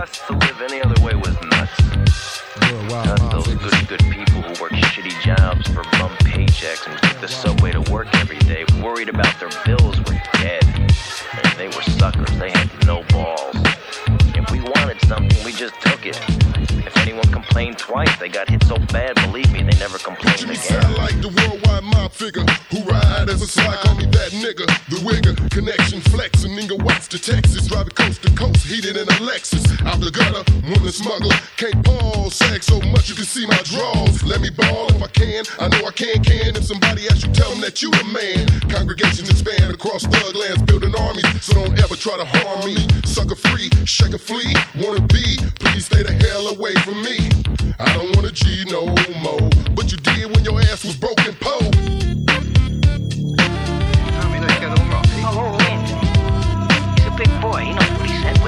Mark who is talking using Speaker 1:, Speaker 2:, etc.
Speaker 1: nuts. To live any other way was nuts. Not those good people who work shitty jobs for bum paychecks and took the subway to work every day, worried about their bills, were dead. And they were suckers, they had no balls. If we wanted something, we just took it. If anyone complained twice, they got hit so bad, believe me, they never complained again.
Speaker 2: Sound like the worldwide mob figure who ride as a slide, call me that nigga. The wigger, connection flexing, nigga Watts to Texas, driving coast to coast, heated in a Lexus. Out the gutter, woman smuggler, can't pause, sag so much you can see my draws. Let me ball if I can, I know I can. If somebody asks you, tell them that you the man. Congregations expand across thug lands, building armies, so don't ever try to harm me. Sucker free, shake a flea, wanna be, please stay the